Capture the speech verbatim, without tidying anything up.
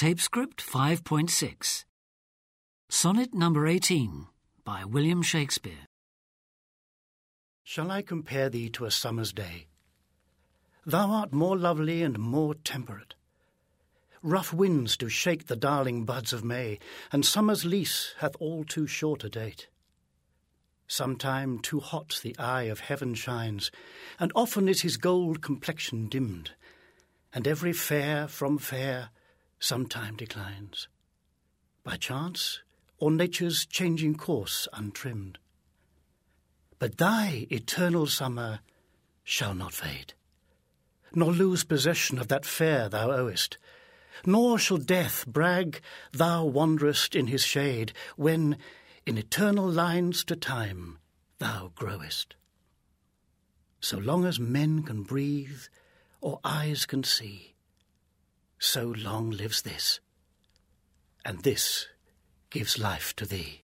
Tape script five point six. Sonnet number eighteen by William Shakespeare. Shall I compare thee to a summer's day? Thou art more lovely and more temperate. Rough winds do shake the darling buds of May, and summer's lease hath all too short a date. Sometime too hot the eye of heaven shines, and often is his gold complexion dimmed, and every fair from fair sometime declines, by chance or nature's changing course untrimmed. But thy eternal summer shall not fade, nor lose possession of that fair thou owest, nor shall death brag thou wanderest in his shade, when in eternal lines to time thou growest. So long as men can breathe or eyes can see, so long lives this, and this gives life to thee.